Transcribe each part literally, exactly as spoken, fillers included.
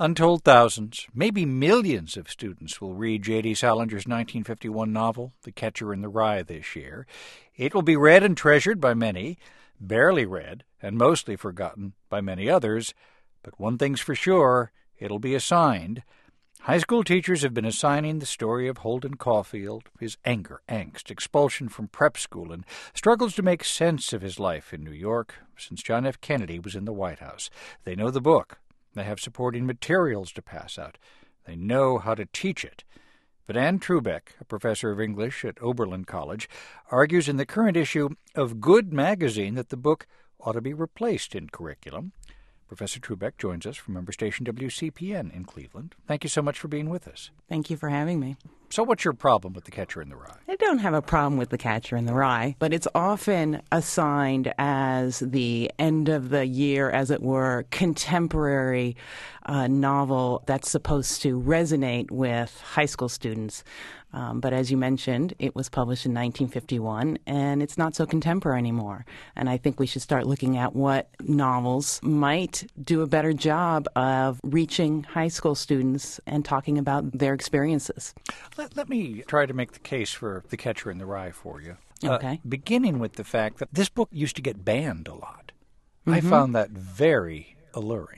Untold thousands, maybe millions of students will read J D. Salinger's nineteen fifty-one novel, The Catcher in the Rye, this year. It will be read and treasured by many, barely read and mostly forgotten by many others. But one thing's for sure, it'll be assigned. High school teachers have been assigning the story of Holden Caulfield, his anger, angst, expulsion from prep school, and struggles to make sense of his life in New York since John F. Kennedy was in the White House. They know the book. They have supporting materials to pass out. They know how to teach it. But Ann Trubeck, a professor of English at Oberlin College, argues in the current issue of Good magazine that the book ought to be replaced in curriculum. Professor Trubeck joins us from member station W C P N in Cleveland. Thank you so much for being with us. Thank you for having me. So what's your problem with The Catcher in the Rye? I don't have a problem with The Catcher in the Rye, but it's often assigned as the end of the year, as it were, contemporary uh, novel that's supposed to resonate with high school students. Um, but as you mentioned, it was published in nineteen fifty-one, and it's not so contemporary anymore. And I think we should start looking at what novels might do a better job of reaching high school students and talking about their experiences. Let, let me try to make the case for The Catcher in the Rye for you. Okay. Uh, beginning with the fact that this book used to get banned a lot. Mm-hmm. I found that very alluring.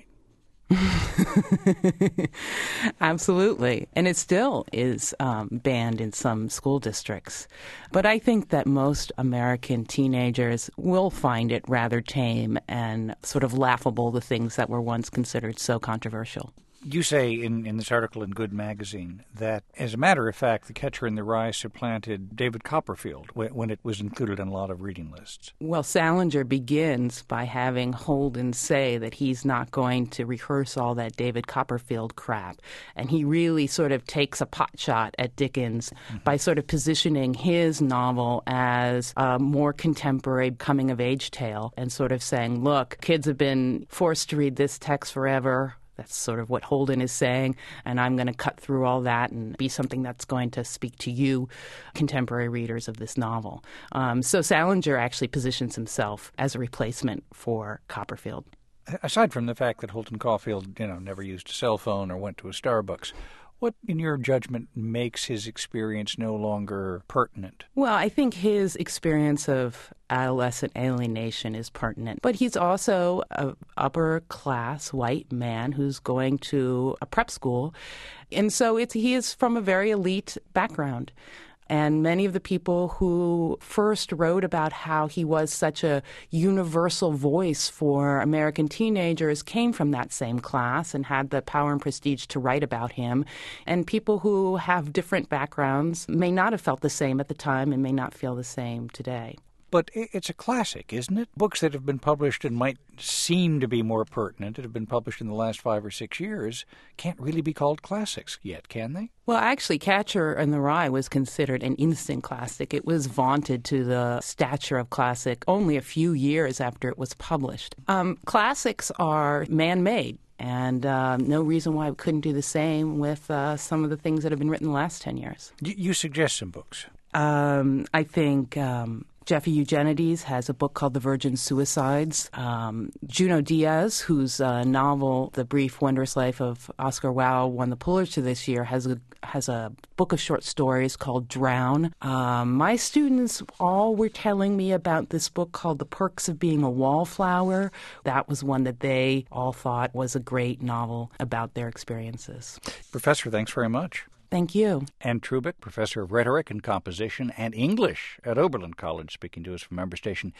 Absolutely. And it still is um, banned in some school districts. But I think that most American teenagers will find it rather tame and sort of laughable, the things that were once considered so controversial. You say in, in this article in Good magazine that, as a matter of fact, The Catcher in the Rye supplanted David Copperfield when, when it was included in a lot of reading lists. Well, Salinger begins by having Holden say that he's not going to rehearse all that David Copperfield crap. And he really sort of takes a pot shot at Dickens mm-hmm. by sort of positioning his novel as a more contemporary coming-of-age tale and sort of saying, look, kids have been forced to read this text forever. That's sort of what Holden is saying, and I'm going to cut through all that and be something that's going to speak to you, contemporary readers of this novel. Um, so Salinger actually positions himself as a replacement for Copperfield. Aside from the fact that Holden Caulfield, you know, never used a cell phone or went to a Starbucks, what, in your judgment, makes his experience no longer pertinent? Well, I think his experience of adolescent alienation is pertinent. But he's also an upper-class white man who's going to a prep school. And so it's, he is from a very elite background. And many of the people who first wrote about how he was such a universal voice for American teenagers came from that same class and had the power and prestige to write about him. And people who have different backgrounds may not have felt the same at the time and may not feel the same today. But it's a classic, isn't it? Books that have been published and might seem to be more pertinent, that have been published in the last five or six years, can't really be called classics yet, can they? Well, actually, Catcher in the Rye was considered an instant classic. It was vaunted to the stature of classic only a few years after it was published. Um, classics are man-made. And uh, no reason why we couldn't do the same with uh, some of the things that have been written the last ten years. You, you suggest some books. Um, I think um, Jeffrey Eugenides has a book called The Virgin Suicides. Um, Junot Diaz, whose uh, novel The Brief Wondrous Life of Oscar Wilde won the Pulitzer this year, has a has a book of short stories called Drown. Um, my students all were telling me about this book called The Perks of Being a Wallflower. That was one that they all thought was a great novel about their experiences. Professor, thanks very much. Thank you. Ann Trubeck, Professor of Rhetoric and Composition and English at Oberlin College, speaking to us from member station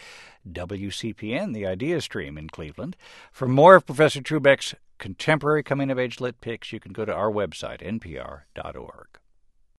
W C P N, the Idea Stream in Cleveland. For more of Professor Trubeck's contemporary coming-of-age lit picks, you can go to our website, N P R dot org.